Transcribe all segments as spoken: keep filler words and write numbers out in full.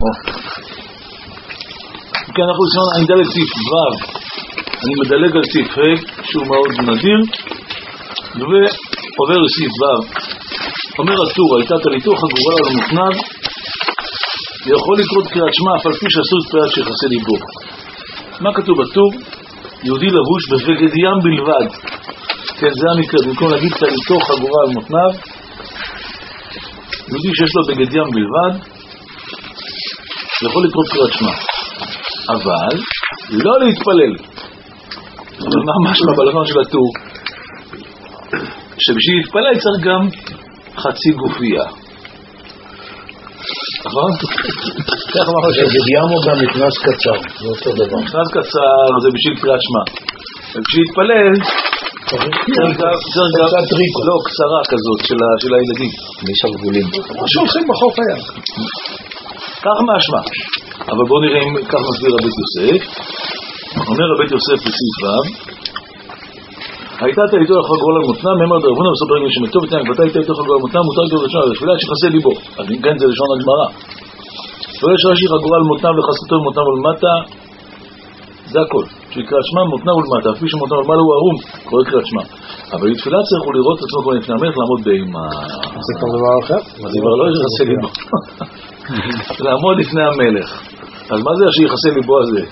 כן, אנחנו עושים אני מדלג סעיף ו', אני מדלג על סעיף ה' שהוא מאוד נדיר, ועובר לסעיף ו'. אומר הטור, הייתה תליתו חגורה על המותניו, ויכול לקרות קריאת שמע אף על פי שאסור להתפלל שיחסה ליבו. מה כתוב בטור? יהודי לבוש בבגד ים בלבד. כן, זה המקרה, במקום להגיד תליתו חגורה על מותניו, יהודי שיש לו בגד ים בלבד, יכול לקרות קריאת שמע. אבל לא להתפלל. אבל מה משמע בלשון של הטור? שבשביל להתפלל צריך גם חצי גופייה. נכון? כך אמר השם. בגד ים הוא גם נכנס קצר, זה אותו דבר. נכנס קצר זה בשביל קריאת שמע. ובשביל להתפלל צריך גם לא קצרה כזאת של הילדים. משרבולים. מה שהולכים בחוף הים. כך משמע. אבל בואו נראה אם כך מסביר רבית יוסף. אומר רבית יוסף בסעיף ו', הייתה תליתו חגורה על מותניו, מאמר דרבונה בסופר רגל שמתו ותנאי גבתה הייתה תליתו חגורה על מותניו, מותר לתפילת ראשונה לתפילה שחסה ליבו. אז אם כן זה לשון הגמרא. ויש רש"י חגורה על מותניו וחסתו מותניו ולמטה, זה הכל. שקריאת שמע מותניו ולמטה, אפילו שמותניו ולמעלה הוא ערום, קורא קריאת שמע. אבל לתפילה צריך הוא לראות את עצמו כבר לפני המלך, לעמוד באימה. זה כבר דבר אחר? זה כבר לא יחסה ליבו. לעמוד לפני המלך. אז מה זה שיחסה ליבו הזה?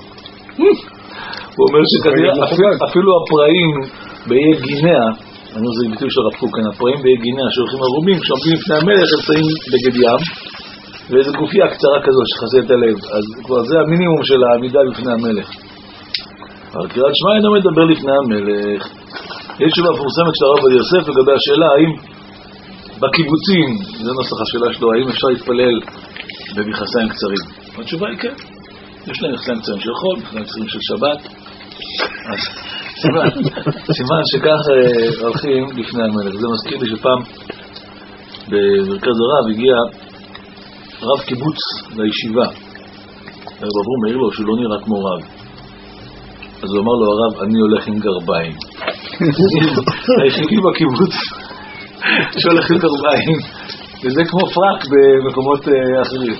הוא אומר שכנראה אפילו הפראים באיי גינאה, אני אומר זה ביטוי של הרב קוק, הפראים באיי גינאה שהולכים ערומים, כשעומדים לפני המלך הם שמים בגד ים ואיזו גופייה קצרה כזו שחסה את הלב, אז כבר זה המינימום של העמידה לפני המלך. אבל קריאת שמע אינו מדבר לפני המלך. יש תשובה מפורסמת של הרב עובדיה יוסף לגבי השאלה האם בקיבוצים, זה נוסח השאלה שלו, האם אפשר להתפלל במכנסיים קצרים? התשובה היא כן, יש להם מכנסיים קצרים של חול, מכנסיים קצרים של שבת, אז סימן, סימן שכך הולכים לפני המלך. זה מזכיר לי שפעם במרכז הרב הגיע רב קיבוץ לישיבה, הרב אברום העיר לו שהוא לא נראה כמו רב, אז הוא אמר לו הרב, אני הולך עם גרביים. היחידי בקיבוץ שהולך עם גרביים, וזה כמו פרק במקומות אחרים,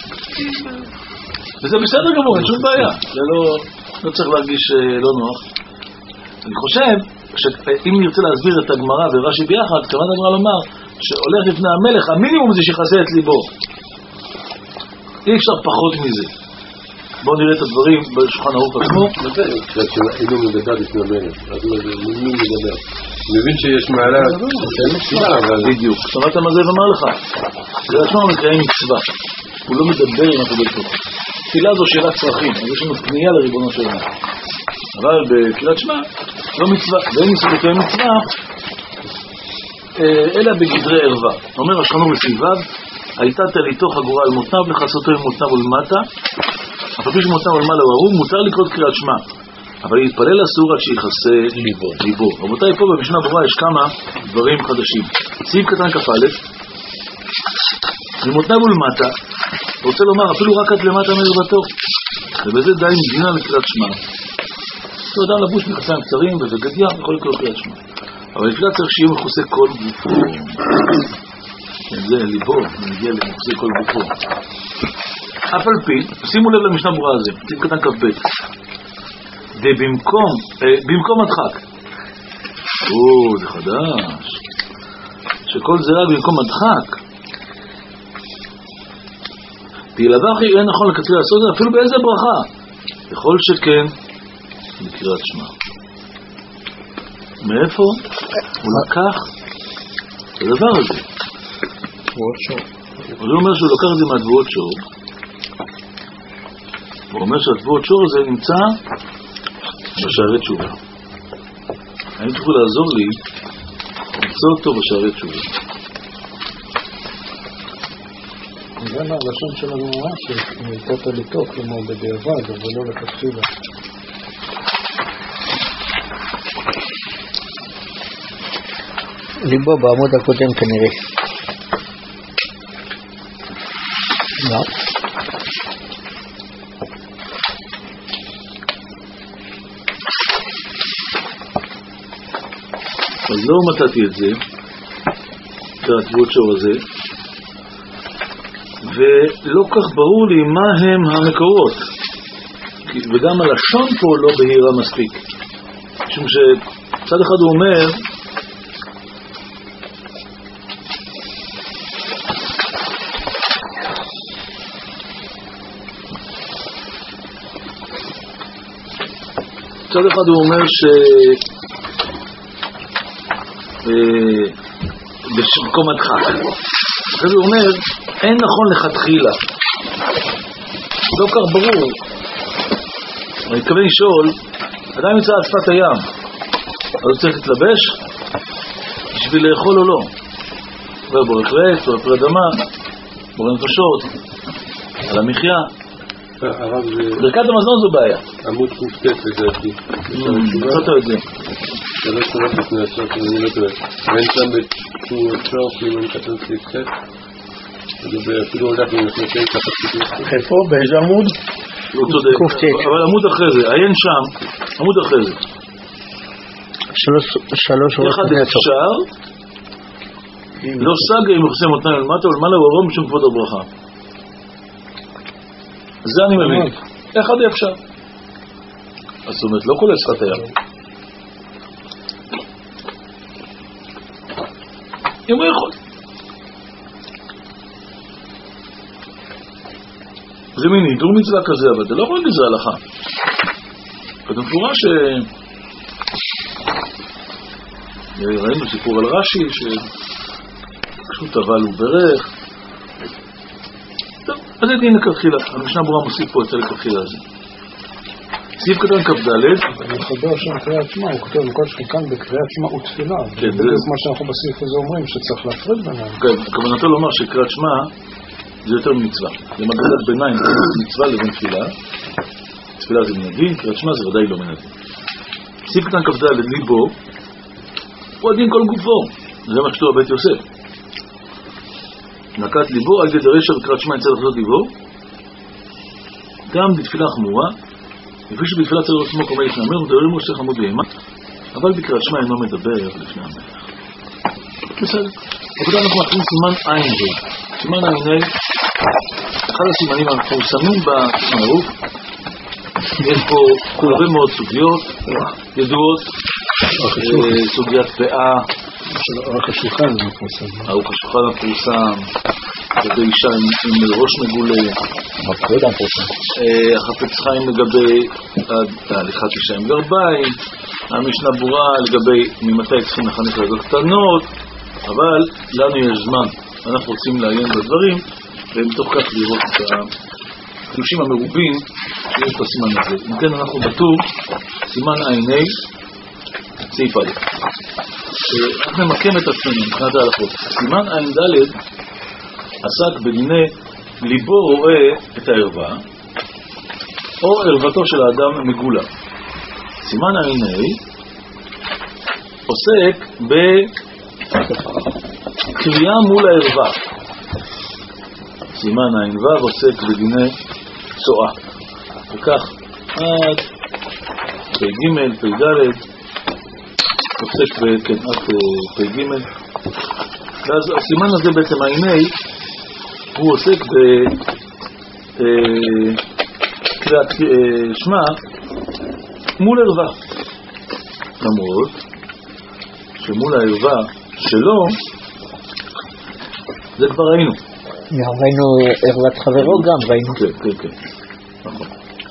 וזה בסדר גמור, אין שום בעיה, זה לא, לא צריך להרגיש לא נוח. אני חושב שאם נרצה להסביר את הגמרא ורש"י ביחד, כמובן הגמרא לומר שהולך לפני המלך, המינימום זה שיחסה את ליבו, אי אפשר פחות מזה. בואו נראה את הדברים בשולחן ערוך עצמו. אינו מדבר לפני המלך, אז מי מדבר? מבין שיש מעלה בדיוק, שמעת מה זה ואמר לך זה עצמו מקיים מצווה, הוא לא מדבר עם הקדוש ברוך הוא. תפילה זו שאלת צרכים, אז יש לנו פנייה לריבונו שלנו, אבל בקריאת שמע לא מצווה, ואין ניסו לקיים מצווה אלא בגדרי ערווה. אומר השולחן ערוך בסעיף ו', הייתה תליתו חגורה על מותניו וחסתו עם מותניו ולמטה, אף על פי שמותניו ולמעלה הוא ערום, מותר לקרוא קריאת שמע, אבל להתפלל אסור עד שיחסה ליבו. ליבו. רבותיי, פה במשנה ברורה יש כמה דברים חדשים. סעיף קטן כ"א, ממותניו ולמטה, רוצה לומר אפילו רק עד למטה מרבתו, ובזה די מדינה לקריאת שמע. הוא אדם לבוש מכנסיים קצרים ובגד ים יכול לקרוא קריאת שמע, אבל לפני צריך שיהיה מכוסה כל גופו. זה ליבו, נגיע למכוסה כל גופו. אף על פי, שימו לב למשנה ברורה הזה, סעיף קטן כ"ב, במקום, במקום הדחק. או, זה חדש. שכל זה רק במקום הדחק. בלעדיו אין נכון לקצר לעשות את זה, אפילו באיזה ברכה. יכול שכן, בקריאת שמע. מאיפה? הוא לקח את הדבר הזה. תבואות שור. הוא אומר שהוא לוקח את זה מהתבואות שור. הוא אומר שהתבואות שור הזה נמצא בשערי תשובה. האם תוכלו לעזור לי למצוא אותו בשערי תשובה? זה מהלשון של הגמרא שנלתת לתוך, כמו בדיעבד, אבל לא לכתחילה. ליבו בעמוד הקודם כנראה. לא. אז לא מצאתי את זה, את התבואות שור הזה, ולא כך ברור לי מה הם המקורות, וגם הלשון פה לא בהירה מספיק, משום שצד אחד הוא אומר צד אחד הוא אומר ש במקום הדחק, אחרי זה הוא אומר אין נכון לכתחילה, לא כך ברור. אני מתכוון לשאול, אדם יצא על שפת הים, אז הוא צריך להתלבש בשביל לאכול או לא? עובר בו רפלט, או פרי אדמה, בורא נפשות, על המחיה. ברכת המזון זו בעיה. עמוד קופטט לדעתי. מצאת את זה. שלוש שנות לפני הסוף, אני לא טועה. ואין שם בטור אפשר, כאילו אני כתוב קופטט. אפילו הולך למחלקי ככה קופטט. איפה? באיזה עמוד? הוא צודק. אבל עמוד אחרי זה, עיין שם, עמוד אחרי זה. שלוש שורות אחד אפשר, לא סגה אם יחסם אותנו למטה, ולמעלה הוא הרום משום כבוד הברכה. זה אני מבין. אחד אפשר. אז זאת אומרת, לא כולל שפת הים. אם הוא יכול. זה מין הידור מצווה כזה, אבל זה לא יכול לזה הלכה. כתוב מפורש ש... ראינו סיפור על רש"י, שפשוט אבל הוא ברך. טוב, אז זה דין לכתחילה. המשנה ברורה מוסיף פה את הלכתחילה הזה. סעיף קטן כ"ד. אני מחבר שם קריאת שמע, הוא כותב לכל שכאן בקריאת שמע ותפילה. זה בדיוק מה שאנחנו בסעיף הזה אומרים, שצריך להפריד ביניהם. כן, כוונתו לומר שקריאת שמע זה יותר ממצווה. זה מגבלת ביניים, זה מצווה לבין תפילה. תפילה זה מנהגים, קריאת שמע זה ודאי לא מנהגים. סעיף קטן כ"ד ליבו, הוא הדין כל גופו. זה מה שכתוב בבית יוסף. נקט ליבו על ידי רשע וקריאת שמע יצא לחזות ליבו. גם בתפילה חמורה, לפי שבתפילה צריך לעצמו קומה לפני המלך, מדברים מושך עמוד בהמה, אבל בקריאת שמע אינו מדבר לפני המלך. בסדר. עבודה אנחנו מתחילים סימן עין זה. סימן עין, אחד הסימנים המפורסמים במערוף, יש פה הרבה מאוד סוגיות ידועות, סוגיית פאה, ארוך השולחן מפורסם. ארוך השולחן מפורסם, לגבי אישה עם ראש מגולה, החפץ חיים לגבי הליכת אישה עם גרביים, המשנה ברורה לגבי ממתי צריכים לחנך ילדות קטנות, אבל לנו יש זמן, אנחנו רוצים לעיין בדברים, ומתוך כך לראות את החידושים המרובים שיש בסימן הזה. אם כן, אנחנו בטור סימן עיני סעיף א'. אנחנו נמקם את עצמנו מבחינת ההלכות. סימן עין ד' עסק בדיני ליבו רואה את הערווה או ערוותו של האדם מגולה. סימן עיני עוסק בקריאה מול הערווה. סימן עין ו' עוסק בדיני צועה. וכך עד פ"ג, פ"ד עוסק בקנאת פ"ג. ואז הסימן הזה בעצם העיני הוא עוסק בקריאת שמע מול ערווה, למרות שמול הערווה שלו זה כבר ראינו. ראינו ערוות חברו גם ראינו. כן, כן, כן. נכון.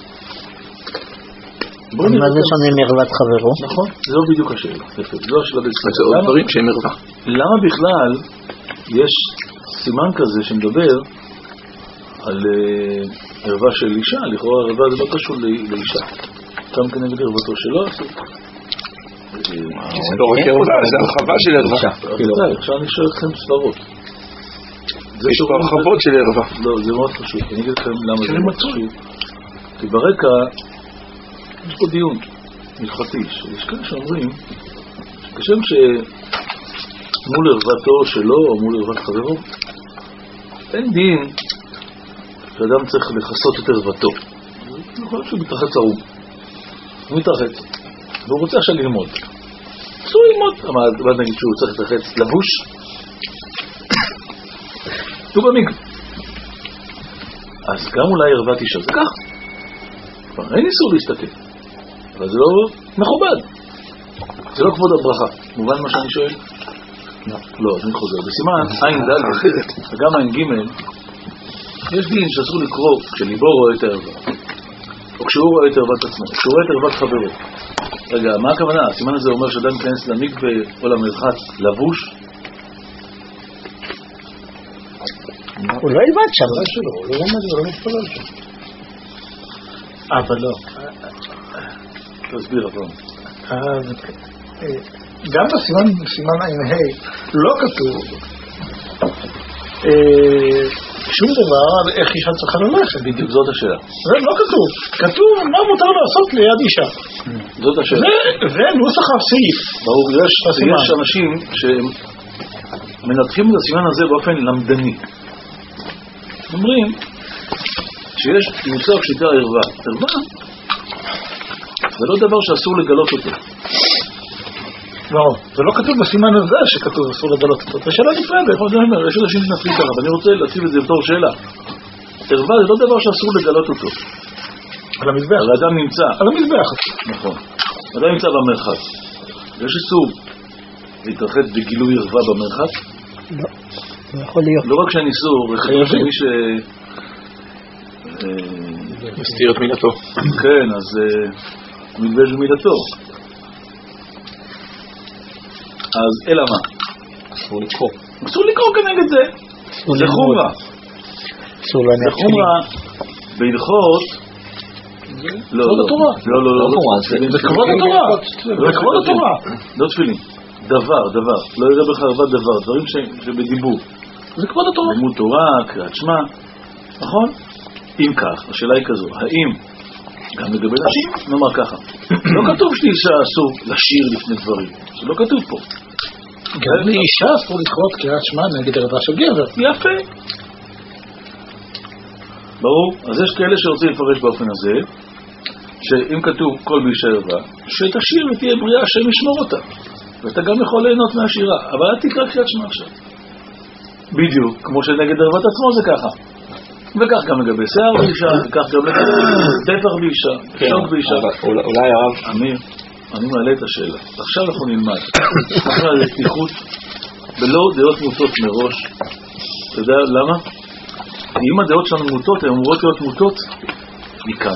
מה זה שונה מערוות חברו? נכון, זה לא בדיוק השאלה. זו השאלה בסדר. זה עוד דברים שהם ערווה. למה בכלל יש סימן כזה שמדבר על ערווה של אישה? לכאורה ערווה זה לא קשור לאישה. גם כנגד ערוותו שלו. זה לא רק ערווה, זה הרחבה של ערווה. עכשיו אני שואל אתכם סברות. יש פה הרחבות של ערווה. לא, זה מאוד חשוב. אני אגיד לכם למה זה מאוד חשוב. כי ברקע יש פה דיון מלכתי, יש כאלה שאומרים כשם שמול ערוותו שלו או מול ערוות חברו אין דין שאדם צריך לחסות את ערוותו. אני חושב שהוא מתרחץ ערום, הוא מתרחץ והוא רוצה עכשיו ללמוד, אסור ללמוד. אבל נגיד שהוא צריך להתרחץ לבוש הוא במקווה, אז גם אולי ערוות אישה, זה ככה. אין איסור להסתכל, אבל זה לא מכובד. זה לא כבוד הברכה. מובן מה שאני שואל? לא. לא, אז אני חוזר. בסימן, עין ד' וגם עין ג' יש דין שאסור לקרוא כשליבו רואה את הערווה. או כשהוא רואה את ערוות עצמו, כשהוא רואה את ערוות חברו. רגע, מה הכוונה? הסימן הזה אומר שאדם כנס למקווה או למרחץ לבוש? הוא לא ילמד שם. הוא לא למד, הוא לא מתפלל שם. אבל לא. תסביר, אבל. גם בסימן עין ה' לא כתוב שום דבר על איך אישה צריכה ללכת. בדיוק, זאת השאלה. זה לא כתוב. כתוב מה מותר לעשות ליד אישה. זאת השאלה. זה נוסח הסעיף. ברור, יש אנשים שמנתחים את הסימן הזה באופן למדני. אומרים שיש מושג שנקרא ערווה. ערווה זה לא דבר שאסור לגלות אותו. לא, זה לא כתוב בסימן הזה שכתוב אסור לגלות אותו. זה שאלה נפרדת. יש אנשים שנפריד עליו, אני רוצה להציב את זה בתור שאלה. ערווה זה לא דבר שאסור לגלות אותו. על המזבח. האדם נמצא. על המזבח. נכון. האדם נמצא במרחץ. יש איסור להתרחץ בגילוי ערווה במרחץ? לא. לא יכול להיות. לא רק שאני איסור, חייבים. מי ש... מסתיר את מילתו. כן, אז מתבייש במילתו. אז אלא מה? אסור לקרוא. אסור לקרוא כנגד זה. זה חומרה. זה חומרה בהלכות. לא, לא, לא, לא, לא. זה כבוד התורה. זה כבוד התורה. לא תפילין. דבר, דבר. לא יראה בך ערוות דבר. דברים שבדיבור. זה כבוד התורה. לימוד תורה, קריאת שמע. נכון? אם כך, השאלה היא כזו. האם גם לגבי נשים, נאמר ככה, לא כתוב שלאישה אסור לשיר לפני דברים, זה לא כתוב פה. גם לאישה אסור לקרות קריאת שמע נגד ערווה של גבר. יפה. ברור, אז יש כאלה שרוצים לפרש באופן הזה, שאם כתוב כל באישה ערווה, שתשיר ותהיה בריאה, השם ישמור אותה, ואתה גם יכול ליהנות מהשירה, אבל אל תקרא קריאת שמע עכשיו. בדיוק, כמו שנגד ערוות עצמו זה ככה. וכך גם לגבי שיער באישה, וכך גם לגבי דפח באישה, שוק באישה. אולי הרב... אמיר, אני מעלה את השאלה. עכשיו אנחנו נלמד. עכשיו זה פתיחות, ולא דעות מוטות מראש. אתה יודע למה? אם הדעות שלנו מוטות, הן אמורות להיות מוטות מכאן.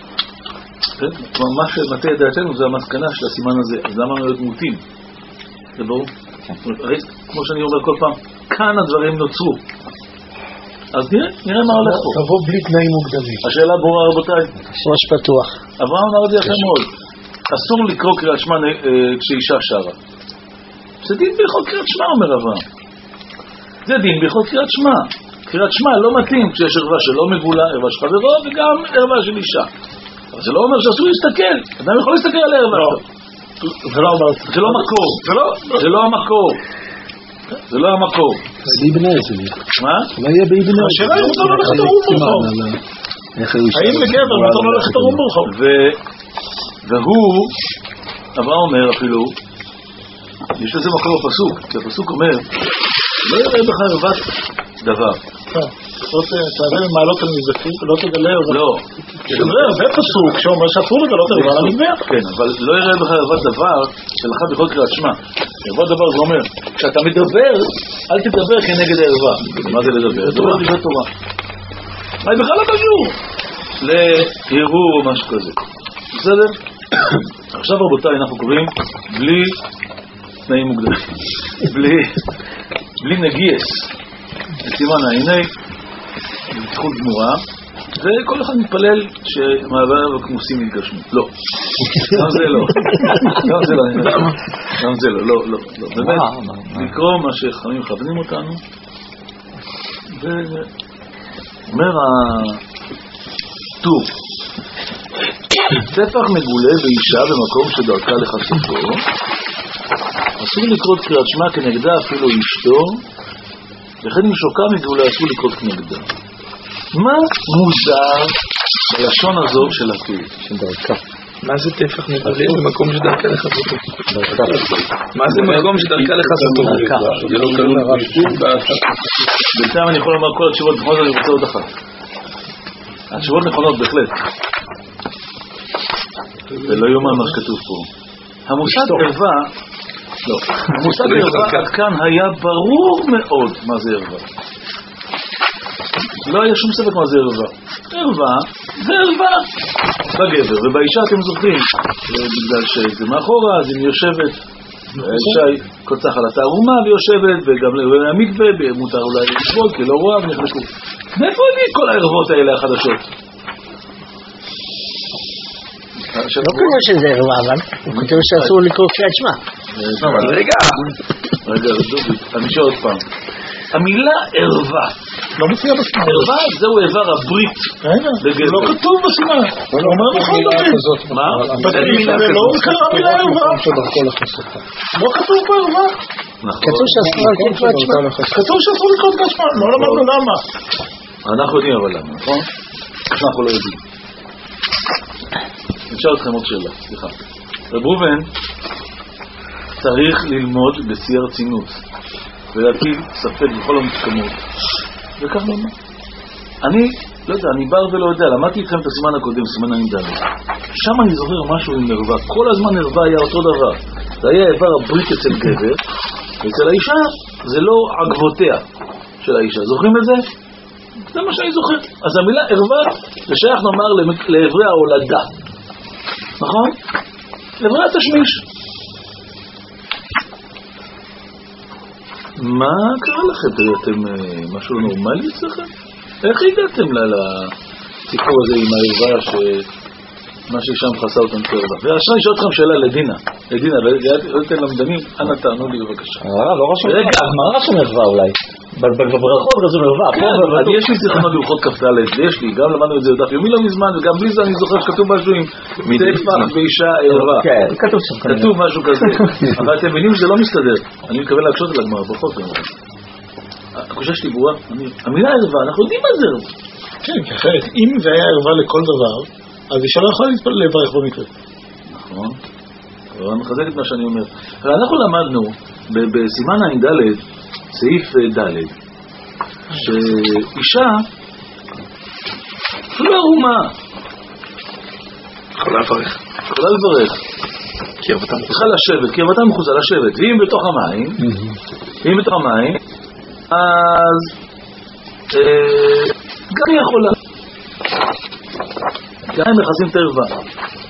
מה שמטה את דעתנו זה המסקנה של הסימן הזה. אז למה לא להיות מוטים? זה ברור? כמו שאני אומר כל פעם, כאן הדברים נוצרו. אז נראה, נראה מה הולך פה. תבוא בלי תנאים מוקדמים. השאלה ברורה רבותיי. ראש פתוח. אברהם אמר את זה יפה מאוד. אסור לקרוא קריאת שמע כשאישה שרה. זה דין בהלכות קריאת שמע, אומר אברהם. זה דין בהלכות קריאת שמע. קריאת שמע לא מתאים כשיש ערווה שלא מגולה, ערווה של חברו וגם ערווה של אישה. אבל זה לא אומר שאסור להסתכל. אדם יכול להסתכל על הערווה. זה לא אומר. זה לא מקור. זה לא המקור. זה לא המקור. זה בני זוג. מה? לא יהיה בני. השאלה היא מותר ללכת ערום ברחוב. האם לגבר מותר ללכת ערום ברחוב? והוא, אברהם אומר אפילו, יש לזה מקור בפסוק, כי הפסוק אומר, לא יראה בך ערוות דבר. תעזר מעלות על מזבחים, לא תגלה ערוות. לא. זה פסוק שאומר שאסור לגלות ערוות על המזבח. כן, אבל לא יראה בך ערוות דבר שלך בכל קריאת שמע. ערוות דבר זה אומר, כשאתה מדבר, אל תדבר כנגד הערווה. מה זה לדבר? זה אומר דברי תורה. מה בכלל לא קשור? להרהור או משהו כזה. בסדר? עכשיו רבותיי אנחנו קוראים בלי תנאים מוקדמים. בלי בלי נגיעס. סימן העיני, בתחום גמורה, וכל אחד מתפלל שמעבר וכמוסים יתגשמו. לא. גם זה לא. גם זה לא. גם זה לא. לא, לא. באמת, לקרוא מה שחכמים מכוונים אותנו. ואומר הטור, טפח מגולה באישה במקום שדרכה לחשופו, אסור לקרוא קריאת שמע כנגדה אפילו אשתו, וכן אם שוקה מגולה אסור לקרוא כנגדה. מה מוזר בלשון הזו של הטור? של דרכה. מה זה טפח מגולה במקום שדרכה לחשופו? דרכה. מה זה מקום שדרכה לחשופו? דרכה. זה לא קרוב בשביל בינתיים אני יכול לומר כל התשובות, בכל זאת אני רוצה עוד אחת. התשובות נכונות בהחלט. זה לא יאומן מה שכתוב פה. המושג ערווה, לא, המושג ערווה עד כאן היה ברור מאוד מה זה ערווה. לא היה שום ספק מה זה ערווה. ערווה זה ערווה בגבר, ובאישה אתם זוכרים, בגלל שזה מאחורה, אז היא יושבת, האישה קוצח על התערומה ויושבת, וגם למקווה, מותר אולי לשבות, כי לא רואה ונכנסו. מאיפה הביא כל הערבות האלה החדשות? לא כזה שזה ערווה, אבל הוא כותב שאסור לקרוא קריאת שמע. רגע רגע, אני שואל עוד פעם. המילה ערווה לא מופיע בסימן. ערווה זהו איבר הברית. לא כתוב בסימן. הוא אומר בכל דבר. מה? לא קרא מילה ערווה. לא כתוב פה ערווה. כתוב שאסור לקרוא קריאת שמע. כתוב שאסור לקרוא קריאת שמע. לא למדנו למה. אנחנו יודעים אבל למה, נכון? אנחנו לא יודעים. נשאל אתכם עוד שאלה, סליחה. רב ראובן צריך ללמוד בשיא הרצינות ולהטיל ספק בכל המתקמות, וכך למה. אני לא יודע, אני בר ולא יודע, למדתי איתכם את הסימן הקודם, סימן הנדל. שם אני זוכר משהו עם ערווה, כל הזמן ערווה היה אותו דבר. זה היה איבר הברית אצל גבר, ואצל האישה זה לא עגבותיה של האישה. זוכרים את זה? זה מה שאני זוכר. אז המילה ערווה זה שייך נאמר לעברי ההולדה, נכון? עברי התשמיש. מה קרה לכם? אתם משהו נורמלי אצלכם? איך הגעתם לסיפור הזה עם הערווה שמה ששם חסה אותם כערווה? ועכשיו אני שואל אתכם שאלה לדינה. לדינה, ואתם למדנים, אנא תענו לי בבקשה. לא רשום. רגע, מה רשום ערווה אולי? בברכות רשום ערווה. יש לי זיכרונות בלכות כ"ד, ויש לי, גם למדנו את זה דף יומי לא מזמן, וגם בלי זה אני זוכר שכתוב משהו עם טפח ואישה ערווה. כן, כתוב שם. כתוב משהו כזה. אבל אתם מבינים שזה לא מסתדר. אני מתכוון להקשות על הגמרא, ברכות גם. הקושה שלי ברורה, המילה ערווה, אנחנו יודעים מה זה ערווה. כן, כי אחרת, אם זה היה ערווה לכל דבר, אז אישה לא יכולה לברך במקרה. נכון. אבל אני מחזק את מה שאני אומר. אנחנו למדנו בסימן הנדלת, סעיף ד', שאישה לא ערומה יכולה לברך. יכולה לברך. צריכה לשבת, כי ערוותה מחוזה לשבת. ואם בתוך המים, ואם בתוך המים, אז גם היא יכולה. גם הם מכסים את הערווה.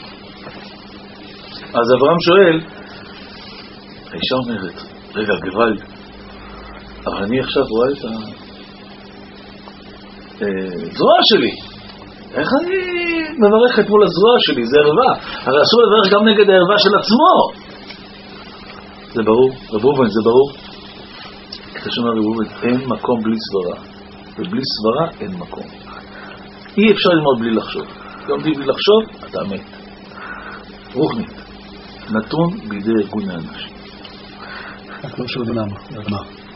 אז אברהם שואל, האישה אומרת, רגע, גוואלד, אבל אני עכשיו רואה את הזרוע שלי. איך אני מברכת מול הזרוע שלי? זה ערווה. הרי אסור לברך גם נגד הערווה של עצמו. זה ברור, רב ראובן, זה ברור. אתה שומע רב ראובן, אין מקום בלי סברה. ובלי סברה אין מקום. אי אפשר ללמוד בלי לחשוב. לומדים בלי לחשוב, אתה מת. רוחנית. נתון בידי ארגון האנשים. רק לא שוב למה. למה?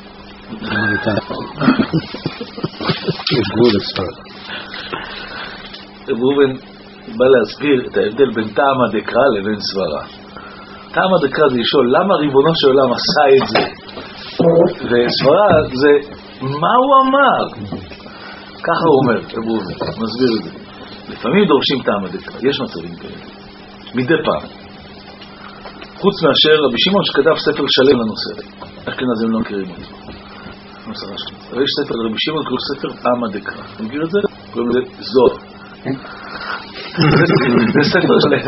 רב ראובן בא להסביר את ההבדל בין טעמא דקרא לבין סברה. טעמא דקרא זה לשאול למה ריבונו של עולם עשה את זה, וסברה זה מה הוא אמר. ככה הוא אומר, רב ראובן מסביר את זה. לפעמים דורשים טעמא דקרא, יש מצבים כאלה מדי פעם, חוץ מאשר רבי שמעון שכתב ספר שלם לנושא. אשכנזים לא מכירים אותו, אבל יש ספר לרבי שמעון, קוראים ספר טעמא דקרא. אתה מכיר את זה? קוראים לזה זוהר. זה ספר שלם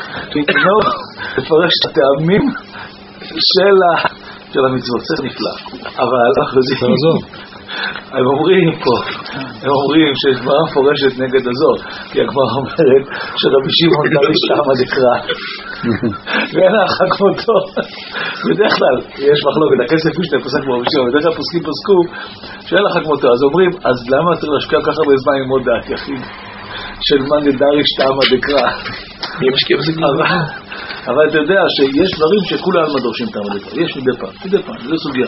לפרש את הטעמים של המצוות. ספר נפלא. אבל אנחנו יודעים, הם אומרים פה, הם אומרים שיש גמרא מפורשת נגד הזוהר, כי הגמרא אומרת שרבי שמעון דריש טעמא דקרא ואין אחר כמותו. בדרך כלל יש מחלוקת, הכסף משנה פוסק כמו רבי שמעון, בדרך כלל פוסקים פסקו שאין אחר כמותו. אז אומרים, אז למה צריך להשקיע ככה בזמן ללמוד דעת יחיד של מאן דריש טעמא דקרא? אבל אתה יודע שיש דברים שכולם דורשים טעמא דקרא, יש מדי פעם, מדי פעם, זה סוגיה.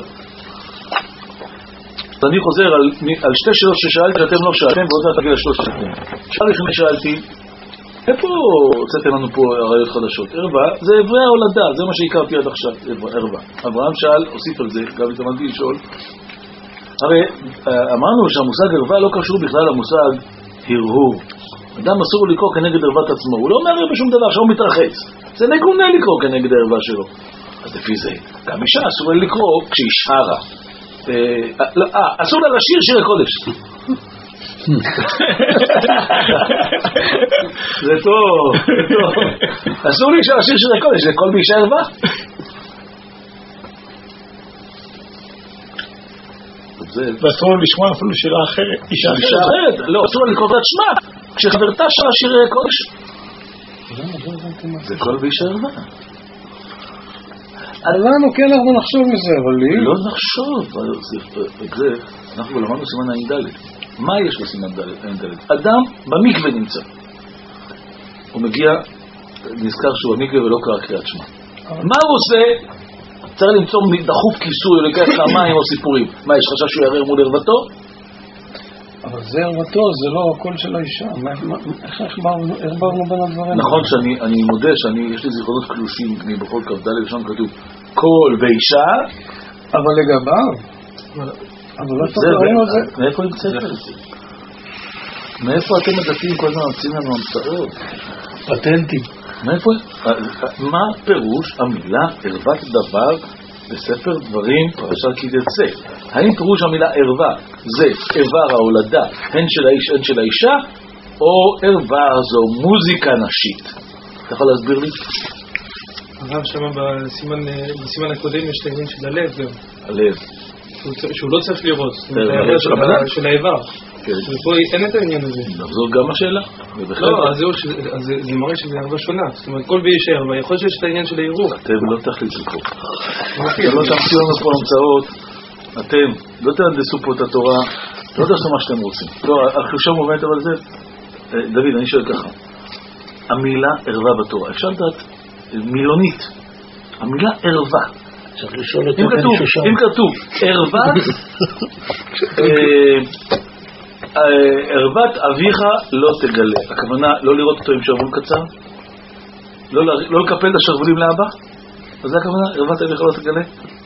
אני חוזר על, על שתי שאלות ששאלתי שאתם לא שאלתם, ועוד מעט תגיד לשלוש שאלתם. שאלה ראשונה שאלתי, איפה הוצאתם לנו פה הראיות חדשות? ערווה, זה עברי ההולדה, זה מה שהכרתי עד עכשיו, ערווה. אברהם שאל, הוסיף על זה, גם התאמנתי לשאול. הרי אמרנו שהמושג ערווה לא קשור בכלל למושג הרהור. אדם אסור לו לקרוא כנגד ערוות עצמו, הוא לא מערב בשום דבר, שהוא מתרחץ. זה מגונה לקרוא כנגד הערווה שלו. אז לפי זה, גם אישה אסור לה לקרוא כשהיא שרה. אה, אסור לה לשיר שירי קודש. זה טוב, זה טוב. אסור לי לשיר שירי קודש, זה כל באישה ערווה. ואסור לו לשמוע אפילו שירה אחרת, אישה אחרת. לא, אסור לה לקרוא את שמה. כשחברתה שרה שירי קודש. זה כל באישה ערווה. לנו כן אנחנו נחשוב מזה, אבל לי... לא נחשוב, זה, אנחנו למדנו סימן עין ד'. מה יש בסימן עין ד'? אדם במקווה נמצא. הוא מגיע, נזכר שהוא במקווה ולא קרא קריאת שמע. מה הוא עושה? צריך למצוא דחוף כיסוי, או לקח למים או סיפורים. מה, יש חשש שהוא יערער מול ערוותו? אבל זה ערוותו, זה לא הקול של האישה. איך הרברנו בין הדברים? נכון שאני מודה שיש לי זיכרונות קלושים מבכל כ"ד לשם כתוב קול ואישה, אבל לגביו. אבל לא תדברים על זה. מאיפה נמצאת את זה? מאיפה אתם הדתיים כל הזמן מציעים לנו המצאות? פטנטים. מאיפה? מה פירוש המילה ערוות דבר בספר דברים פרשת כי תצא? האם פירוש המילה ערווה זה איבר ההולדה הן של האיש הן של האישה, או ערווה זו מוזיקה נשית? אתה יכול להסביר לי? הרב שמה בסימן הקודם יש את העניין של הלב גם. הלב. שהוא לא צריך לראות. של האיבר. ופה אין את העניין הזה. זאת גם השאלה. לא, אז זה מראה שזה ערווה שונה. זאת אומרת, כל באיש ערווה, יכול שיש את העניין של העירוב. אתם לא תחליט לקרוא. אתם לא תמציאו לנו פה המצאות. אתם לא תהנדסו פה את התורה. לא תעשו מה שאתם רוצים. לא, החלושה מובנת אבל זה. דוד, אני שואל ככה. המילה ערווה בתורה. אפשר לדעת מילונית. המילה ערווה. אם כתוב ערוות ערוות אביך לא תגלה, הכוונה לא לראות אותו עם שרוול קצר, לא לקפל את השרבולים לאבא, אז זה הכוונה ערוות אביך לא תגלה.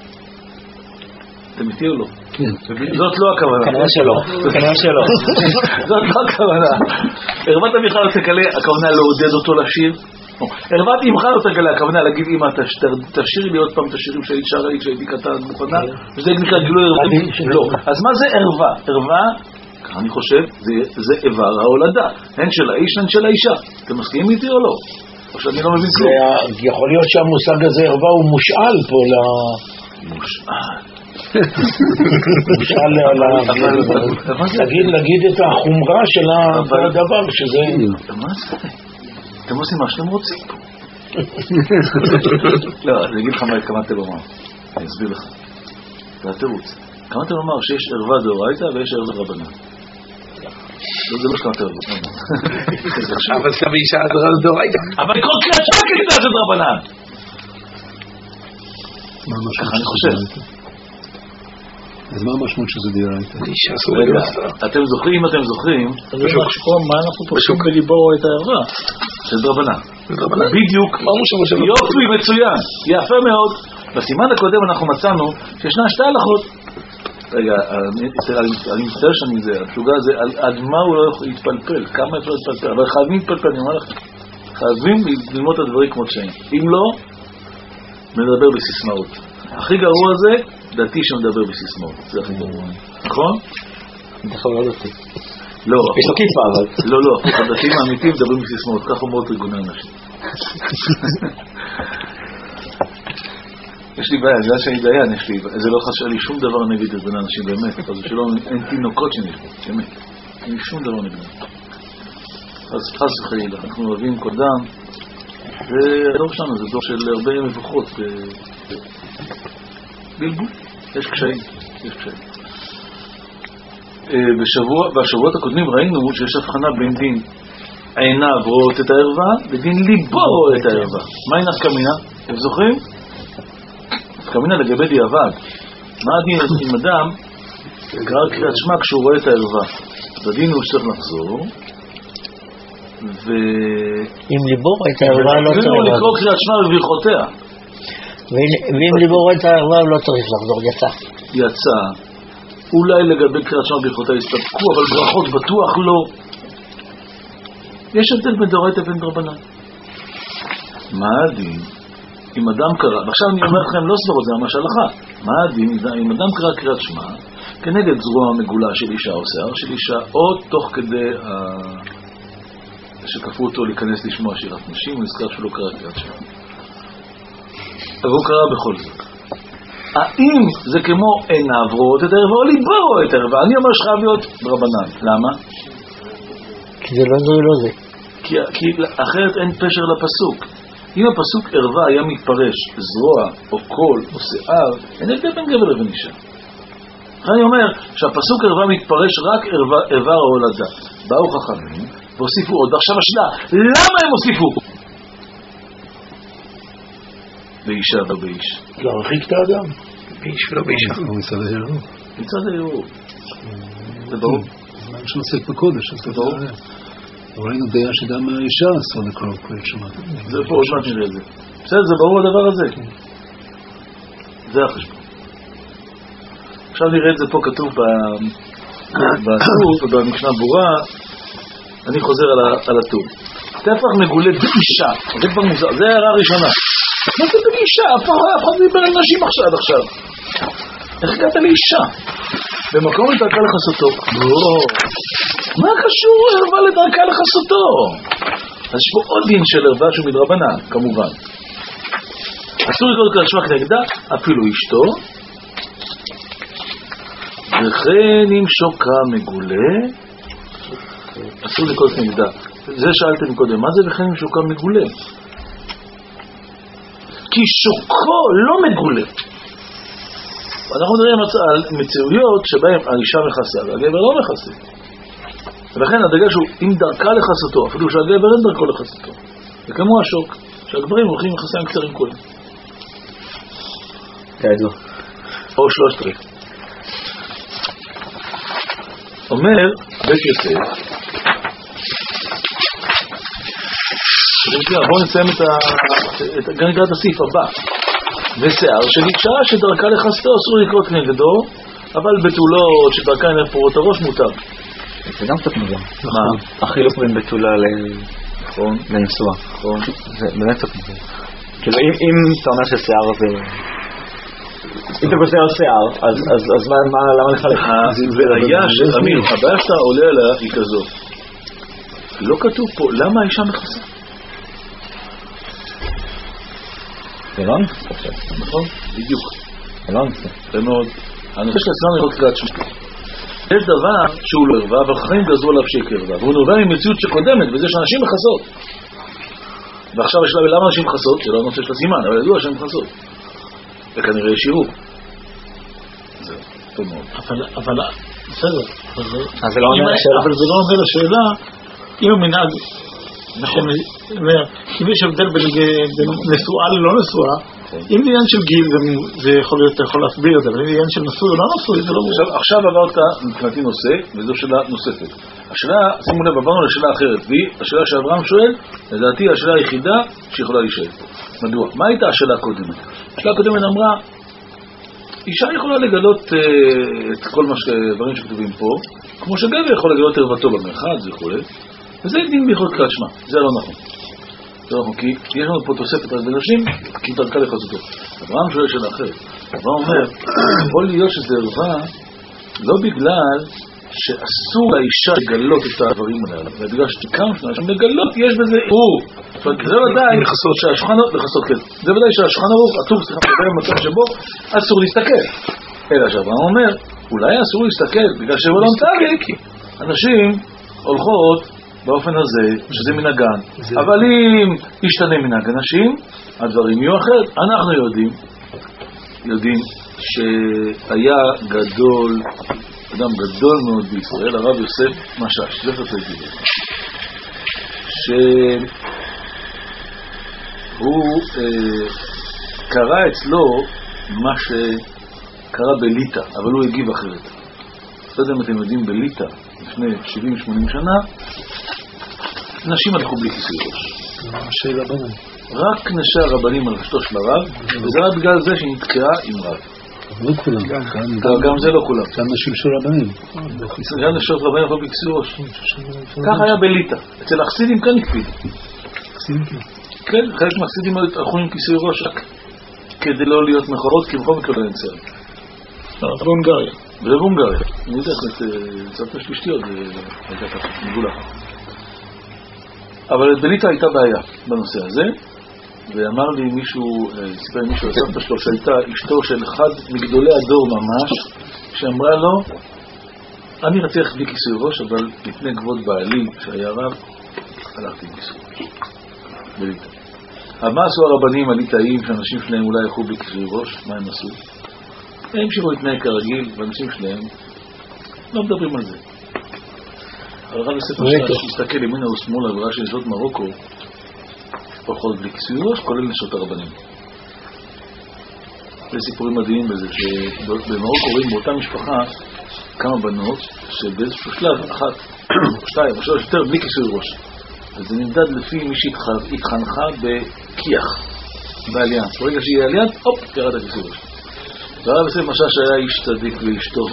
אתם איתי או לא? זאת לא הכוונה. כנראה שלא. כנראה שלא. זאת לא הכוונה. ערוות אביך לא תגלה, הכוונה לעודד אותו לשיר. ערוות אמך לא תגלה, הכוונה להגיד אמא תשאירי לי עוד פעם את השירים שהיית שרה לי כשהייתי קטן מוכנה, וזה נקרא גילוי ערוות. לא. אז מה זה ערווה? ערווה, אני חושב, זה איבר ההולדה, הן של האיש הן של האישה. אתם מסכימים איתי או לא? או שאני לא מבין כלום. יכול להיות שהמושג הזה ערווה הוא מושאל פה ל... מושאל מושאל להגיד את החומרה של הדבר שזה... מה זה? אתם עושים מה שאתם רוצים פה. לא, אני אגיד לך מה התכוונתי לומר. אני אסביר לך. זה התירוץ. התכוונתי לומר שיש ערווה דאורייתא ויש ערווה רבנן. זה לא שקמת רבנן. אבל זה באישה דאורייתא. אבל כל קריאת שמע כנגדה של רבנן. ככה אני חושב. אז מה המשמעות שזה דאורייתא? אתם זוכרים, אם אתם זוכרים, מה אנחנו פשוט בליבור את הערווה? של רבנן. בדיוק. יופי, מצוין. יפה מאוד. בסימן הקודם אנחנו מצאנו שישנה שתי הלכות. רגע, אני מצטער שאני זה, הפשוגה הזה, עד מה הוא לא יכול להתפלפל, כמה אפשר להתפלפל, אבל חייבים להתפלפל, אני אומר לכם, חייבים ללמוד את הדברים כמו שהם. אם לא, מדבר בסיסמאות. הכי גרוע זה, דתי שמדבר בסיסמאות. זה הכי גרוע. נכון? אתה יכול לא דתי. לא. יש לו כיפה, אבל. לא, לא. הדתיים האמיתיים מדברים בסיסמאות, ככה אומרות ארגוני אנשים. יש לי בעיה, זה שאני דיין, יש לי, זה לא חסר לי שום דבר נגד ארגוני אנשים, באמת, אז שלא, אין תינוקות שנשבו, באמת, אין לי שום דבר נגד. אז חס וחלילה, אנחנו אוהבים קודם, והדור שלנו זה דור של הרבה מבוכות, בלבול, יש קשיים, יש קשיים. בשבוע, בשבועות הקודמים ראינו שיש הבחנה בין דין עיניו רואות את הערווה, ודין ליבו רואה את הערווה. מה היא נפקא מינה? אתם זוכרים? נפקא מינה לגבי דיעבד. מה הדין עם אדם גרר קריאת שמע כשהוא רואה את הערווה? הדין הוא שצריך לחזור, ו... אם ליבו רואה את הערווה לא צריך לחזור. לקרוא קריאת שמע בברכותיה. ואם ליבו רואה את הערווה לא צריך לחזור, יצא. יצא. אולי לגבי קריאת שמע ברכותיה יסתפקו, אבל ברכות בטוח לא. יש הבדל בין דאורייתא ובין דרבנן. מה הדין אם אדם קרא, ועכשיו אני אומר לכם לא סברות, זה ממש הלכה, מה הדין אם אדם קרא קריאת שמע כנגד זרוע מגולה של אישה או שיער של אישה, או תוך כדי ה... שכפו אותו להיכנס לשמוע שירת נשים, הוא נזכר שהוא לא קרא קריאת שמע, אבל הוא קרא בכל זאת. האם זה כמו עיניו רואות את הערווה או ליבו רואה את הערווה? אני אומר שחייב להיות דרבנן. למה? כי זה לא זה לא זה. כי, כי אחרת אין פשר לפסוק. אם הפסוק ערווה היה מתפרש זרוע או קול או שיער, אין הבדל בין גבר לבין אישה. אני אומר שהפסוק ערווה מתפרש רק איבר או הולדה. באו חכמים והוסיפו עוד. ועכשיו השאלה, למה הם הוסיפו? באישה ולא באיש. להרחיק את האדם. באיש ולא באישה. מצד העירוב. מצד העירוב. זה ברור. זה מה שעוסק בקודש. זה ברור. ראינו דעה שגם האישה אסור לקרוא קריאת שמע. זה פה עוד מעט נראה את זה. בסדר, זה ברור הדבר הזה. זה החשבון. עכשיו נראה את זה פה כתוב בטור ובמשנה ברורה. אני חוזר על הטור. טפח מגולה באישה. זה כבר מוזר. זה הערה ראשונה. מה זה באישה? אף אחד דיבר על נשים עד עכשיו. איך הגעת לאישה? במקום לדרכה לחסותו. לא. מה קשור ערווה לדרכה לחסותו? אז יש פה עוד דין של ערווה שהוא מדרבנן, כמובן. אסור לקרוא קריאת שמע כנגדה, אפילו אשתו. וכן אם שוקה מגולה, אסור לקרוא כנגדה. זה שאלתם קודם, מה זה וכן אם שוקה מגולה? כי שוקו לא מגולה. אנחנו מדברים על מציאויות שבהם האישה מכסה והגבר לא מכסה. ולכן הדגש הוא אם דרכה לחסותו, אפילו שהגבר אין דרכו לחסותו. זה כמו השוק, שהגברים הולכים לחסיים קצרים כולם. כידוע. או שלושת רבעי. אומר בית יוסף, בואו נסיים את הסעיף הבא. ושיער של אישה שדרכה לחסתו אסור לקרוא כנגדו, אבל בתולות שדרכה אין פורות הראש מותר. זה גם קצת מוזר. מה? החילוק בין בתולה לנשואה. זה באמת קצת מוזר. כאילו אם אתה אומר ששיער זה... אם אתה גוזר על שיער, אז למה לך לך? הבעיה של אמיר, הבעיה שאתה עולה עליה היא כזאת. לא כתוב פה, למה האישה מכסה? זה לא נכסה עכשיו. נכון? בדיוק. זה לא נכסה. זה מאוד. הנושא של עצמם לראות קריאת שמע. יש דבר שהוא לא ערווה, אבל חיים גזרו עליו שיהיה כערווה. והוא נובע ממציאות שקודמת, וזה שאנשים מכסות. ועכשיו יש לה, למה אנשים מכסות? זה לא הנושא של הסימן, אבל ידוע שהם מכסות. וכנראה יש עירוב. זהו, טוב מאוד. אבל, בסדר. אבל זה לא עונה לשאלה, אם המנהג, נכון, אם יש הבדל בין נשואה ללא נשואה, אם זה עניין של גיל, זה יכול להיות, אתה יכול להסביר את זה, אבל אם זה עניין של נשוי או לא נשוי, זה לא ברור. עכשיו עברת מבחינתי נושא, וזו שאלה נוספת. השאלה, שימו לב, עברנו לשאלה אחרת, והיא השאלה שאברהם שואל, לדעתי השאלה היחידה שיכולה להישאל. מדוע? מה הייתה השאלה הקודמת? השאלה הקודמת אמרה, אישה יכולה לגלות את כל הדברים שכתובים פה, כמו שגבר יכול לגלות ערוותו במרחב, זה יכול להיות, וזה דין ביכולת קריאת שמע, זה לא נכון. זה לא נכון, כי יש לנו פה תוספת רק בנשים, כי דרכה לחזותו. אברהם שואל שאלה אחרת. אברהם אומר, יכול להיות שזה ערווה, לא בגלל שאסור לאישה לגלות את הדברים האלה, אלא בגלל שתיקם שנשים לגלות, יש בזה עירוב. זאת אומרת, זה ודאי שהשולחן ערוך, לחסות כן, זה ודאי שהשולחן ערוך, אסור, סליחה, מדבר במצב שבו, אסור להסתכל. אלא שאברהם אומר, אולי אסור להסתכל, בגלל שבעולם תארי, אנשים הולכות באופן הזה, שזה מנהגן. אבל אם ישתנה מנהג אנשים, הדברים יהיו אחרת. אנחנו יודעים, יודעים שהיה גדול, אדם גדול מאוד בישראל, הרב יוסף משש, זה חצי גיל. שהוא אה, קרא אצלו מה שקרה בליטה, אבל הוא הגיב אחרת. לא יודע אם אתם יודעים, בליטה, לפני שבעים שמונים שנה, נשים הלכו בלי כיסוי ראש. נשי רבנים. רק נשי הרבנים על ראשתו של הרב, וזה רק בגלל זה שהיא נתקעה עם רב. לא כולם. גם זה לא כולם. גם נשים של רבנים. גם נשים של רבנים יכולים בכיסוי ראש. כך היה בליטא. אצל החסידים כאן הקפידו. כן, חלק מהחסידים הלכו עם כיסוי ראש רק כדי לא להיות מכורות, כי בכל מקרה לא נצא. בהונגריה. זה בהונגריה. אני יודע, קצת משפשתיות, הייתה ככה, מגולה. אבל בליטא הייתה בעיה בנושא הזה, ואמר לי מישהו, סיפר לי מישהו, הסבתא שלו, שהייתה אשתו של אחד מגדולי הדור ממש, שאמרה לו, אני רציתי בלי כיסוי ראש, אבל לפני כבוד בעלי, שהיה רב, הלכתי עם כיסוי ראש. בליטא. אבל מה עשו הרבנים הליטאים, שאנשים שלהם אולי ילכו בלי כיסוי ראש? מה הם עשו? הם המשיכו להתנהג כרגיל, והאנשים שלהם לא מדברים על זה. הרב יוסף משאש שהסתכל ימינה ושמאלה וראה שנשות מרוקו פחות בלי כיסוי ראש, כולל נשות הרבנים. יש סיפורים מדהים בזה, שבמרוקו רואים באותה משפחה כמה בנות שבאיזשהו שלב, אחת, שתיים או שלוש יותר בלי כיסוי ראש. וזה נמדד לפי מי שהתחנכה בכיח, באליאנס. ברגע שיהיה אליאנס, הופ, ירד הכיסוי ראש. והרב יוסף משאש היה איש צדיק ואיש טוב,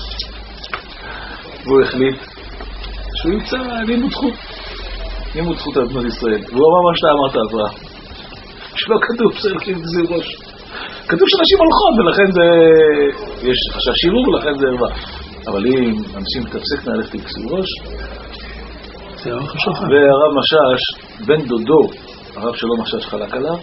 והוא החליט שהוא ימצא לימוד זכות, לימוד זכות על בנות ישראל. והוא אמר מה שאתה אמרת אברהם, שלא כתוב שהולכים כיסוי ראש. כתוב שאנשים הולכות ולכן זה, יש חשש שירור ולכן זה ערווה. אבל אם אנשים מתפסק נלכת עם כיסוי ראש, והרב משאש, בן דודו, הרב שלום משאש חלק עליו,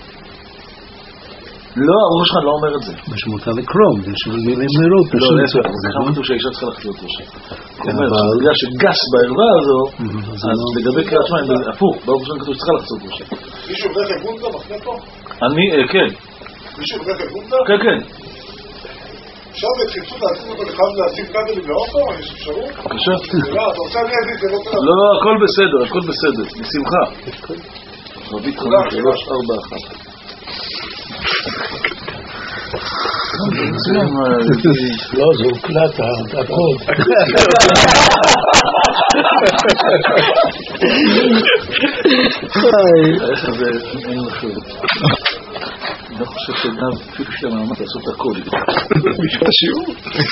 לא, הראש שלך לא אומר את זה. מה שמותר לקרום, זה שמגיעים לראות. לא, להפך, זה חמתו שהאישה צריכה לחצות ראשה. הוא אומר, בגלל שגס בערווה הזו, אז לגבי קריאת שמע, הפוך, ברוך שם כתוב שצריכה לחצות ראשה. מישהו בדרך הגונדה מחנה פה? אני, כן. מישהו בדרך הגונדה? כן, כן. עכשיו תחיפשו להציג אותו לחייב להציג כדלים באוטו? יש אפשרות? בבקשה. לא, אתה רוצה אני אגיד, זה לא קרה. לא, הכל בסדר, הכל בסדר. בשמחה. רבית חמש, שלוש, ארבע, אחת. לא, זה הוקלט, הכל. איך זה, אין משהו. אני לא חושב שגם, אפילו שאתה מאמץ לעשות הכל. בשביל השיעור.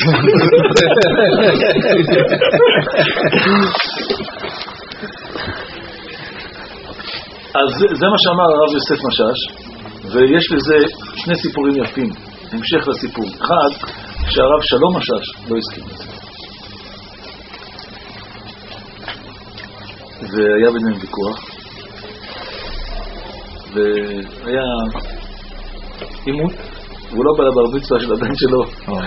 אז זה מה שאמר הרב יוסף משאש, ויש לזה שני סיפורים יפים, המשך לסיפור. אחד, שהרב שלום משאש לא הסכים לזה. והיה ביניהם ויכוח, והיה עימות, והוא לא בא לברביצה של הבן שלו.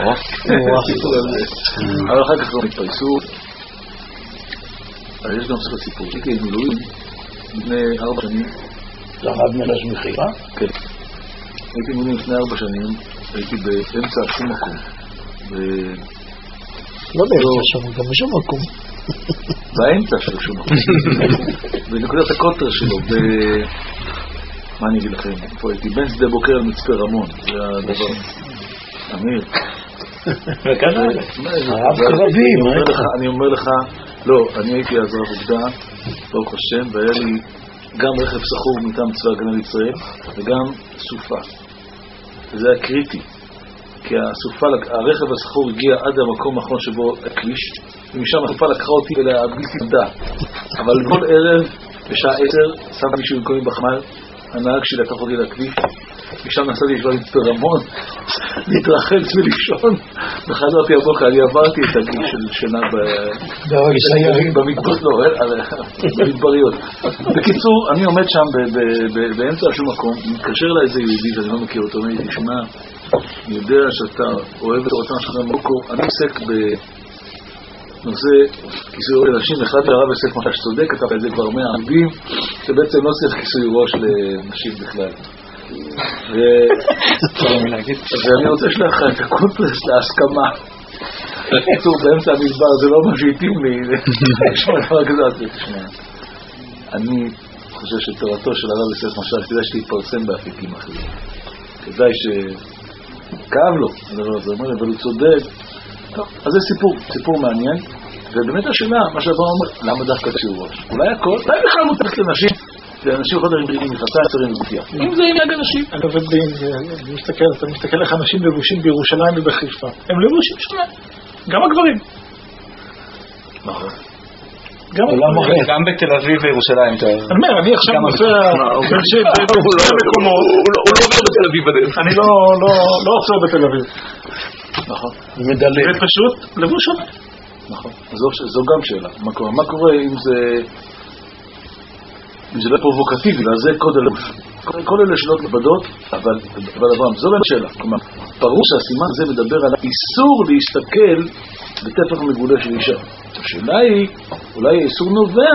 אבל אחר כך לא מתפייסו. אבל יש גם סוף הסיפור. הייתי עם מילואים לפני ארבע שנים. למד מלש מחירה? כן. הייתי מילואים לפני ארבע שנים, הייתי באמצע שום מקום. לא באמצע שום, גם בשום מקום. באמצע של שום מקום. בנקודת הקוטר שלו, ב... מה אני אגיד לכם? פה הייתי בין שדה בוקר על מצפה רמון. זה הדבר. אמיר. וכאן הרב קרבים. אני אומר לך, לא, אני הייתי אז רב עובדה, ברוך השם, והיה לי גם רכב סחור מטעם צבא הגנה לישראל, וגם סופה. וזה היה קריטי, כי הסופה, הרכב הסחור הגיע עד המקום האחרון שבו הכביש, ומשם הסופה לקחה אותי אליה בלתי נדע. אבל כל ערב, בשעה עשר, שם מישהו במקומי בחמל, הנהג שלי לקח אותי לכביש, משם נסעתי לשבר עם פרמון, להתרחץ ולישון, וחזרתי הבוקר, אני עברתי את הגיל של שינה במדבריות. בקיצור, אני עומד שם באמצע שום מקום, מתקשר לה איזה יהודי, ואני לא מכיר אותו, אני תשמע, אני יודע שאתה אוהב את אותם שלך במרוקו, אני עוסק בנושא כיסוי ראש לנשים, אחד הרב יוסף משאש צודק, אתה את זה כבר מאה עמדים, שבעצם לא צריך כיסוי ראש לנשים בכלל. ואני רוצה לשלוח לך את הקונטרס להסכמה. בקיצור, באמצע המדבר זה לא מה שהתאים לי. אני חושב שתורתו של הרב יוסף משאש כדאי שתתפרסם באפיקים אחרים. כדאי שכאב לו, זה אומר, אבל הוא צודק. אז זה סיפור, סיפור מעניין. ובאמת השאלה, מה שאתה אומר, למה דווקא כיסוי ראש? אולי הכל, אולי בכלל מותרת לנשים זה אנשים חודרים בריאים, מחצה עצרים וגופיה. אם זה עניין אנשים. אגב, אני מסתכל, אתה מסתכל איך אנשים לבושים בירושלים ובחיפה. הם לבושים שונה. גם הגברים. נכון. גם בתל אביב וירושלים. אני אומר, אני עכשיו נוסע במקומות. הוא לא עובר בתל אביב בדרך. אני לא עוצר בתל אביב. נכון. ופשוט לבוש שונה. נכון. זו גם שאלה. מה קורה אם זה... אם זה לא פרובוקטיבי, אז זה קוד הלבוש. כל אלה שאלות מבדות, אבל אברהם, זו באמת שאלה. כלומר, ברור שהסימן הזה מדבר על האיסור להסתכל בטפח מגולה של אישה. השאלה היא, אולי האיסור נובע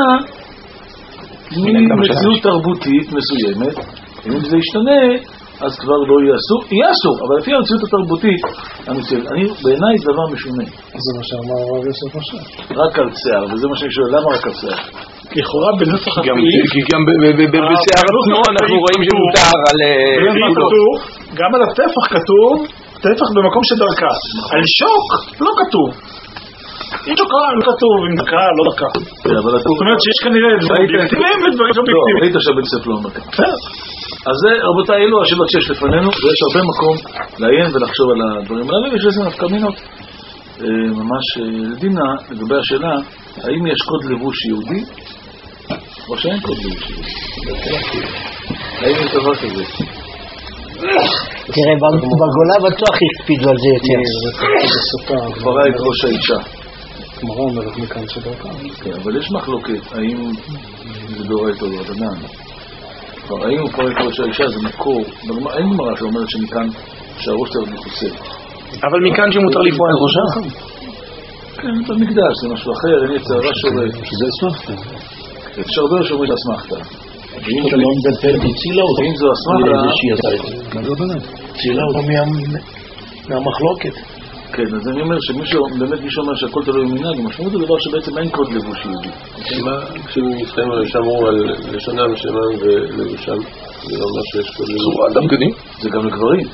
ממציאות תרבותית מסוימת, אם זה ישתנה, אז כבר לא יהיה אסור. יהיה אסור, אבל לפי המציאות התרבותית, בעיניי זה דבר משונה. זה מה שאמר הרב יוסף משה. רק על שיער, וזה מה שאני שואל, למה רק על שיער? לכאורה בנוסח הטבעי, כי גם בשיער עצמו אנחנו רואים שמותר על... גם על הטפח כתוב, טפח במקום שדרכה. על שוק לא כתוב. אם שוקה לא כתוב, אם דרכה לא דרכה. זאת אומרת שיש כנראה דברים אובייקטיביים ודברים אובייקטיביים. ראית שבית ספר לא דרכה. אז זה, רבותיי, אלו השאלות שיש לפנינו, ויש הרבה מקום לעיין ולחשוב על הדברים האלה, ויש לזה נפקא מינות. ממש לדינה, לגבי השאלה, האם יש קוד לבוש יהודי, או שאין קוד לבוש יהודי? האם יש דבר כזה? תראה, בגולה בטוח הקפידו על זה יותר. גברה את ראש האישה. גמרא אומרת מכאן שדרכה. כן, אבל יש מחלוקת, האם זה דורית או לא, דנן. האם הוא פרק ראש האישה זה מקור, אין גמרא שאומרת שמכאן שהראש צריך מכוסה. אבל מכאן שמותר לפרוע את ראשה? כן, זה מקדש, זה משהו אחר, אין יצרה שורק. שזה אסמכתה. יש הרבה שאומרים אסמכתה. אם אתה לא מדבר בצילה אותו, אם זו אסמכתה, צילה אותו מהמחלוקת. כן, אז אני אומר שמישהו, באמת מישהו אומר שהכל תלוי מנהג, המשמעות זה דבר שבעצם אין קוד לבוש יהודי. כשמתחיים שמרו על לשונם שלהם ולבושם, זה לא אומר שיש קוד לבוש. צורה אדם גדים? זה גם לגברים.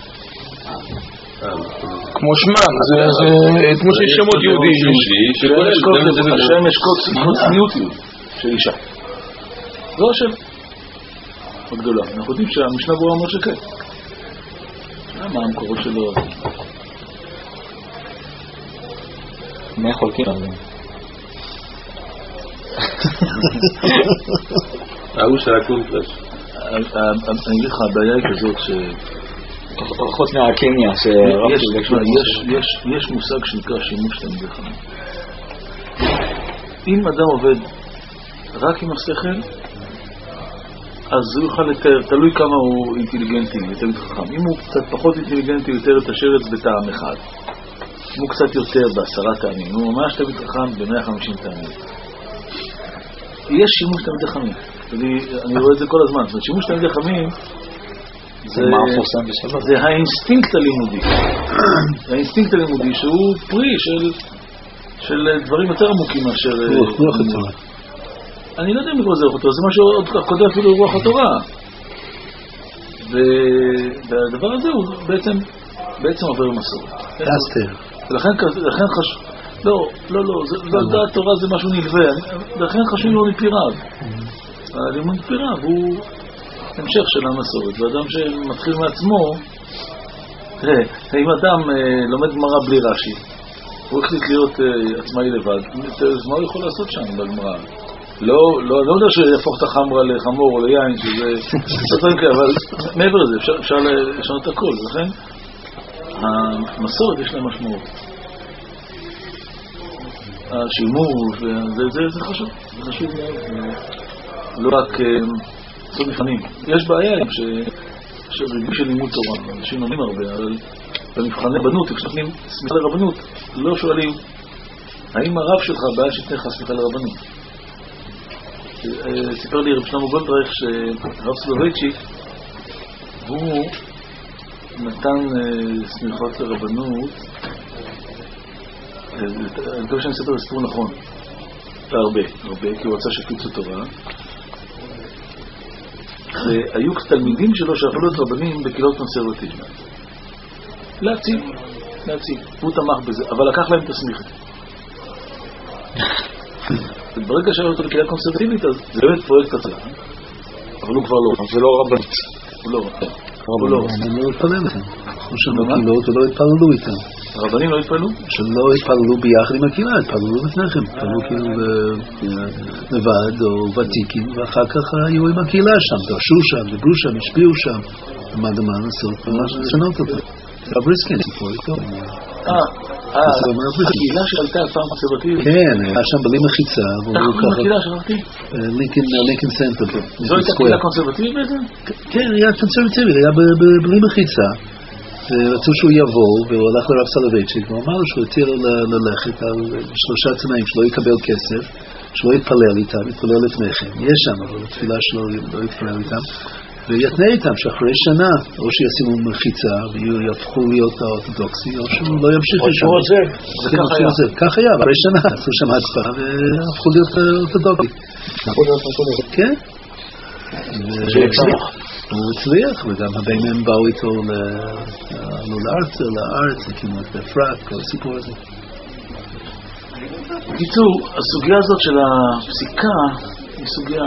כמו שמם, זה כמו שיש שמות יהודים. השם יש קוד צניעות יהודי של אישה. זו השם הגדולה. אנחנו יודעים שהמשנה ברורה אומר שכן. מה המקורות שלו? מה חולקים על זה? ההוא של הקונטרס. אני אגיד לך, הבעיה היא כזאת ש... חוץ מהקניה יש מושג שנקרא שימוש תלמידי חכמים. אם אדם עובד רק עם השכל, אז הוא יוכל לתאר, תלוי כמה הוא אינטליגנטי, תלמיד חכם. אם הוא קצת פחות אינטליגנטי, יותר את השרץ בטעם אחד. אם הוא קצת יותר בעשרה טעמים, הוא ממש תלמיד חכם ב-מאה וחמישים טעמים. יש שימוש תלמידי חכמים. אני רואה את זה כל הזמן. זאת אומרת, שימוש תלמידי חכמים זה, זה האינסטינקט הלימודי. האינסטינקט הלימודי שהוא פרי של, של דברים יותר עמוקים מאשר... רוח התורה. אני לא יודע אם לקרוא זה רוח התורה, זה משהו קודם אפילו רוח התורה. והדבר הזה הוא בעצם, בעצם עובר מסורת. אסתר. ולכן לכן חשוב... לא, לא, לא, דעת תורה זה משהו נלווה. לכן חשוב לו מפי רב. הלימוד מפי רב הוא... המשך של המסורת, ואדם שמתחיל מעצמו, תראה, אם אדם אה, לומד גמרא בלי רש"י, הוא החליט להיות אה, עצמאי לבד, אז מה הוא יכול לעשות שם בגמרא? לא, לא, לא יודע שיהפוך את החמרה לחמור או ליין, שזה סתרים כאלה, אבל מעבר לזה, אפשר, אפשר לשנות הכל, לכן המסורת יש להם משמעות. השימוש, זה, זה, זה חשוב, זה חשוב מאוד, לא רק... זאת מבחנים. יש בעיה עם שריבוי של לימוד תורה, אנשים לומדים הרבה, אבל במבחני רבנות, כשנותנים סמיכה לרבנות, לא שואלים, האם הרב שלך בעיה שתתן לך סמיכה לרבנות? סיפר לי רב שלמה גולדרייך שהרב סולובייצ'יק, הוא נתן סמיכות לרבנות, אני חושב שאני אספר לסיפור נכון, הרבה, הרבה, כי הוא רצה שפיצו תורה, והיו תלמידים שלו שהפכו להיות רבנים בקהילות קונסרבטיביות. להציג, להציג. הוא תמך בזה, אבל לקח להם את הסמיכה. וברגע שהיו אותו בקהילה קונסרבטיבית, אז זה באמת פרויקט הצלחה. אבל הוא כבר לא. זה לא רבנות. הוא לא. הוא לא. אני לא התפלל לכם. כמו שבקהילות ולא התפללו איתם. הרבנים לא התפללו? שלא התפללו ביחד עם הקהילה, התפללו לפניכם. התפללו כאילו לבד או ותיקים, ואחר כך היו עם הקהילה שם, דרשו שם, דיברו שם, השפיעו שם. למדו מה לעשות, ממש לשנות אותו. זה הבריסקין, סיפור איתו. אה, הקהילה שעלתה פעם קונסרבטיבית? כן, היה שם בלי מחיצה. איך קוראים לקהילה שאמרתי? לינקן סנטר. זו הייתה קהילה קונסרבטיבית בעצם? כן, היה קונסרבטיבית, היה בלי מחיצה. ורצו שהוא יבוא, והוא הלך לרב סולובייצ'יק, והוא אמר לו שהוא התיר לו ללכת על שלושה תנאים, שלא יקבל כסף, שלא יתפלל איתם, יתפלל לפניכם. יש שם, אבל התפילה שלו לא יתפלל איתם. ויתנה איתם שאחרי שנה, או שישימו מחיצה, ויהפכו להיות האורתודוקסי, או שהוא לא ימשיך לשם. או שהוא עוזב. זה כך היה, אחרי שנה, עשו שם הצבעה, והפכו להיות אורתודוקסי. כן. הוא הצליח, וגם הבאים הם באו איתו לארץ, לארץ, הקימו את אפרת, כל הסיפור הזה. בקיצור, הסוגיה הזאת של הפסיקה היא סוגיה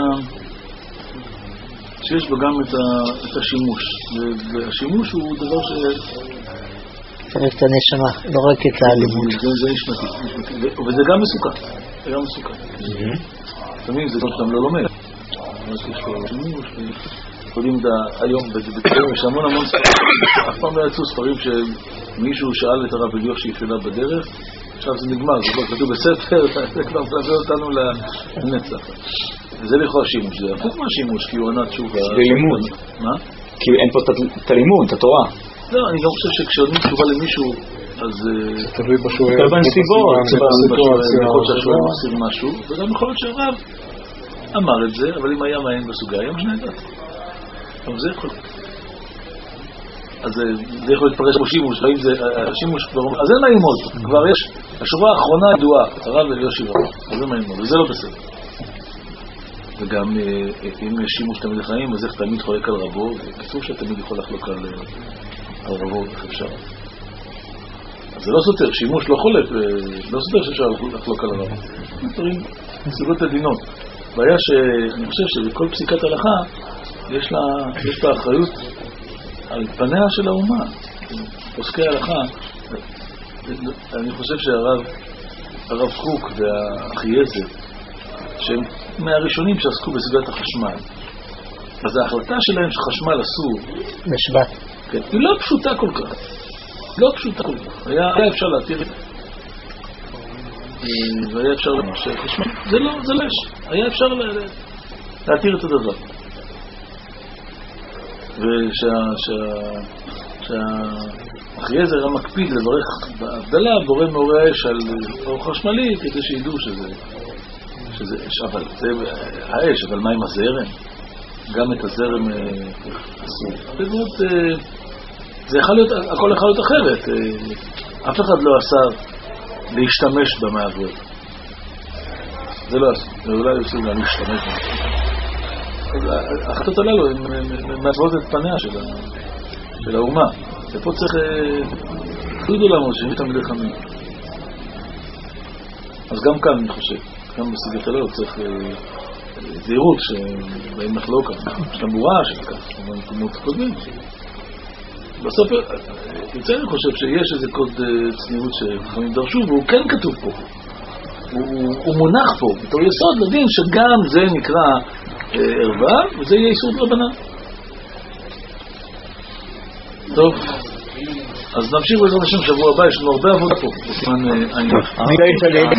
שיש בה גם את השימוש, והשימוש הוא דבר ש... צריך את הנשמה, לא רק את האלימות. זה נשמתי, וזה גם מסוכן, זה גם מסוכן. לפעמים זה גם שאתה לא לומד. יש פה שימוש, יודעים היום בתקופה, יש המון המון ספרים, אף פעם לא יצאו ספרים שמישהו שאל את הרב אליהו שיפלה בדרך, עכשיו זה נגמר, זה כבר כתוב בספר, זה כבר מלווה אותנו לנצח. וזה לכאורה שימוש, זה הפוך מהשימוש, כי הוא ענה תשובה. זה לימוד. מה? כי אין פה את הלימוד, את התורה. לא, אני גם חושב שכשעונים תשובה למישהו, אז... תלוי בשואל. תלוי בנסיבות, יכול להיות שהשואל מסיר משהו, וגם יכול להיות שהרב אמר את זה, אבל אם היה מעין בסוגיה, היה משנה את זה. אבל זה יכול להיות. אז זה יכול להתפרש כמו שימוש, האם זה השימוש כבר... אז אין מה ללמוד, כבר יש, השורה האחרונה ידועה, הרב אליהו שיבה, אז אין מה ללמוד, וזה לא בסדר. וגם אם יש שימוש תמיד לחיים, אז איך תמיד חולק על רבו, וכתוב שתמיד יכול לחלוק על רבו, איך אפשר. אז זה לא סותר, שימוש לא חולק, לא סותר שאפשר לחלוק על רבו. דברים, סוגות עדינות. בעיה שאני חושב שבכל פסיקת הלכה, יש לה, יש לה אחריות על פניה של האומה. פוסקי הלכה, אני חושב שהרב, הרב חוק והחייזר, שהם מהראשונים שעסקו בסוגיית החשמל. אז ההחלטה שלהם שחשמל אסור בשבת. כן, היא לא פשוטה כל כך. לא פשוטה כל כך. היה, היה אפשר להתיר את זה. והיה אפשר לומר שחשמל, זה לא, זה לא יש. היה אפשר להתיר את הדבר. ושהחייזר המקפיד לברך בהבדלה, בורא מאורי האש על אור חשמלי, כדי שידעו שזה שזה אש, אבל זה האש, אבל מה עם הזרם? גם את הזרם אסור. באמת, זה יכול להיות, הכל יכול להיות אחרת. אף אחד לא אסר להשתמש במעבוד. זה לא אסור. ואולי עושים גם להשתמש במעבוד. החלטות הללו הן מעצבות את פניה של האומה. ופה צריך חיוד עולמות שמי תמיד לחמים. אז גם כאן אני חושב. גם בסוגיות הללו צריך זהירות שבאים מחלוקה. יש גם מורה שכך, אבל מקומות קודמים. בסוף, יוצא אני חושב שיש איזה קוד צניעות שחכמים דרשו, והוא כן כתוב פה. הוא, הוא מונח פה, בתור יסוד לדין שגם זה נקרא ערווה, וזה יהיה איסור רבנן. טוב, אז נמשיך בעזרת השם שבוע הבא, יש לנו הרבה עבודה פה, בסימן העניין.